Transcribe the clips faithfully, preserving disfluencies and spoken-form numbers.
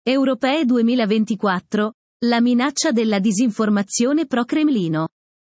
Europee duemilaventiquattro, la minaccia della disinformazione pro-Cremlino.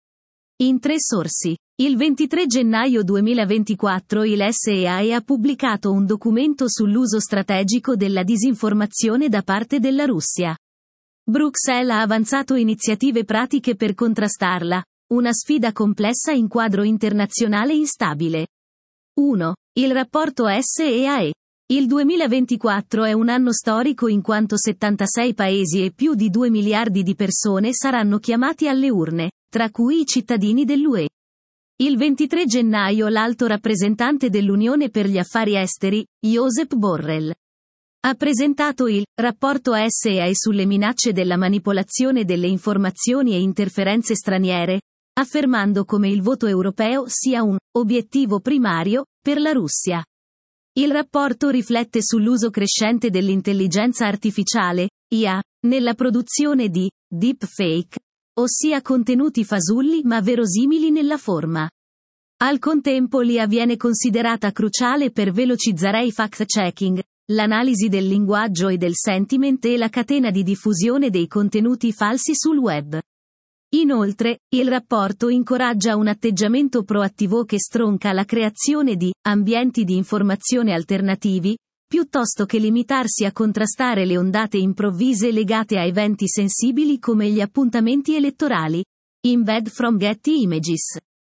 In tre sorsi. Il ventitré gennaio duemilaventiquattro il S E A E ha pubblicato un documento sull'uso strategico della disinformazione da parte della Russia. Bruxelles ha avanzato iniziative pratiche per contrastarla, una sfida complessa in quadro internazionale instabile. uno. Il rapporto S E A E. Il duemilaventiquattro è un anno storico in quanto settantasei paesi e più di due miliardi di persone saranno chiamati alle urne, tra cui i cittadini dell'U E. Il ventitré gennaio l'alto rappresentante dell'Unione per gli affari esteri, Josep Borrell, ha presentato il rapporto S E A E sulle minacce della manipolazione delle informazioni e interferenze straniere, affermando come il voto europeo sia un obiettivo primario per la Russia. Il rapporto riflette sull'uso crescente dell'intelligenza artificiale, I A, nella produzione di deepfake, ossia contenuti fasulli ma verosimili nella forma. Al contempo l'I A viene considerata cruciale per velocizzare il fact-checking, l'analisi del linguaggio e del sentiment e la catena di diffusione dei contenuti falsi sul web. Inoltre, il rapporto incoraggia un atteggiamento proattivo che stronca la creazione di ambienti di informazione alternativi, piuttosto che limitarsi a contrastare le ondate improvvise legate a eventi sensibili come gli appuntamenti elettorali. Embed from Getty Images.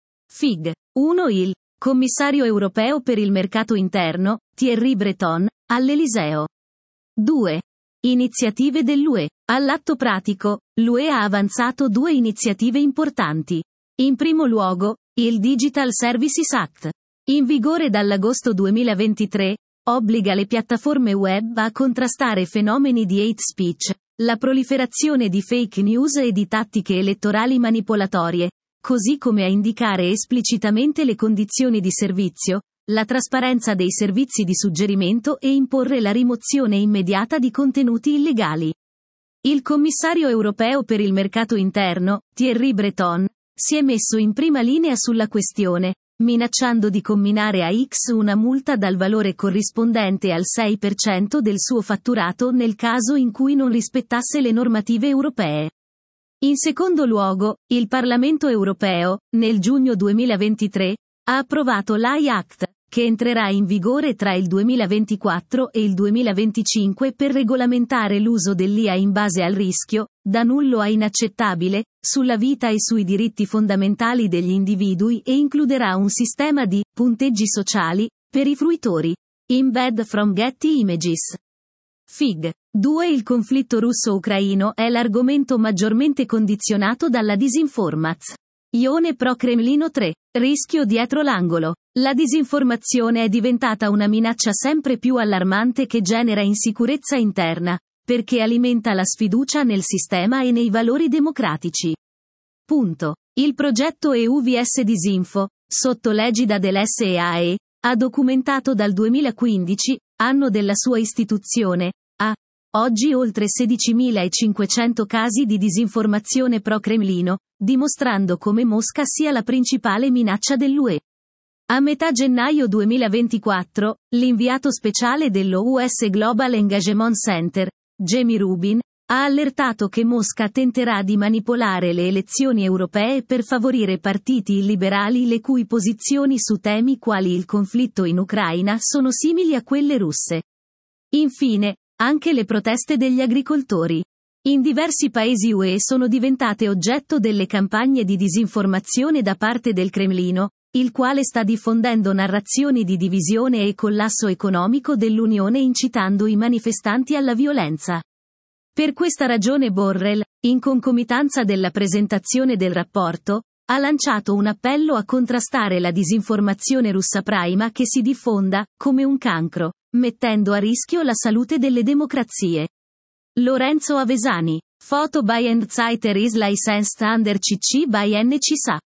Fig. uno Il commissario europeo per il mercato interno, Thierry Breton, all'Eliseo. due. Iniziative dell'U E. All'atto pratico, l'U E ha avanzato due iniziative importanti. In primo luogo, il Digital Services Act, in vigore dall'agosto duemilaventitré, obbliga le piattaforme web a contrastare fenomeni di hate speech, la proliferazione di fake news e di tattiche elettorali manipolatorie, così come a indicare esplicitamente le condizioni di servizio, la trasparenza dei servizi di suggerimento e imporre la rimozione immediata di contenuti illegali. Il commissario europeo per il mercato interno, Thierry Breton, si è messo in prima linea sulla questione, minacciando di comminare a X una multa dal valore corrispondente al sei per cento del suo fatturato nel caso in cui non rispettasse le normative europee. In secondo luogo, il Parlamento europeo, nel giugno duemilaventitré, ha approvato l'A I Act, che entrerà in vigore tra il duemilaventiquattro e il duemilaventicinque per regolamentare l'uso dell'I A in base al rischio, da nullo a inaccettabile, sulla vita e sui diritti fondamentali degli individui e includerà un sistema di punteggi sociali per i fruitori. Embed from Getty Images. Fig. due Il conflitto russo-ucraino è l'argomento maggiormente condizionato dalla disinformaz. Ione pro-Cremlino tre. Rischio dietro l'angolo. La disinformazione è diventata una minaccia sempre più allarmante che genera insicurezza interna, perché alimenta la sfiducia nel sistema e nei valori democratici. Punto. Il progetto E U vs Disinfo, sotto l'egida dell'S E A E, ha documentato dal duemilaquindici, anno della sua istituzione, a oggi oltre sedicimilacinquecento casi di disinformazione pro-Cremlino, dimostrando come Mosca sia la principale minaccia dell'U E. A metà gennaio duemilaventiquattro, l'inviato speciale dello U S Global Engagement Center, Jamie Rubin, ha allertato che Mosca tenterà di manipolare le elezioni europee per favorire partiti illiberali le cui posizioni su temi quali il conflitto in Ucraina sono simili a quelle russe. Infine, anche le proteste degli agricoltori in diversi paesi U E sono diventate oggetto delle campagne di disinformazione da parte del Cremlino, il quale sta diffondendo narrazioni di divisione e collasso economico dell'Unione incitando i manifestanti alla violenza. Per questa ragione Borrell, in concomitanza della presentazione del rapporto, ha lanciato un appello a contrastare la disinformazione russa prima che si diffonda, come un cancro, mettendo a rischio la salute delle democrazie. Lorenzo Avesani. Photo by and Zeiter is licensed under C C by N C S A.